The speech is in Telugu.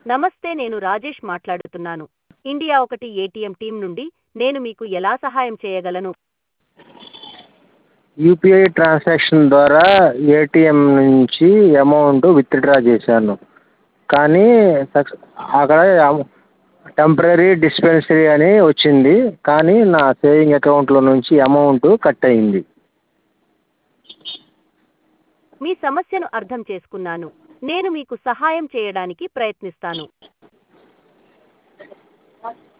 నమస్తే, నేను రాజేష్ మాట్లాడుతున్నాను. ఇండియా ఒకటి ఏటీఎం టీం నుండి. నేను మీకు ఎలా సహాయం చేయగలను? యూపీఐ ట్రాన్సాక్షన్ ద్వారా ఏటీఎం నుంచి అమౌంట్ విత్డ్రా చేశాను. కానీ అక్కడ టెంపరరీ డిస్పెన్సరీ అని వచ్చింది. కానీ నా సేవింగ్ అకౌంట్లో నుంచి అమౌంట్ కట్ అయింది. మీ సమస్యను అర్థం చేసుకున్నాను. నేను మీకు సహాయం చేయడానికి ప్రయత్నిస్తాను.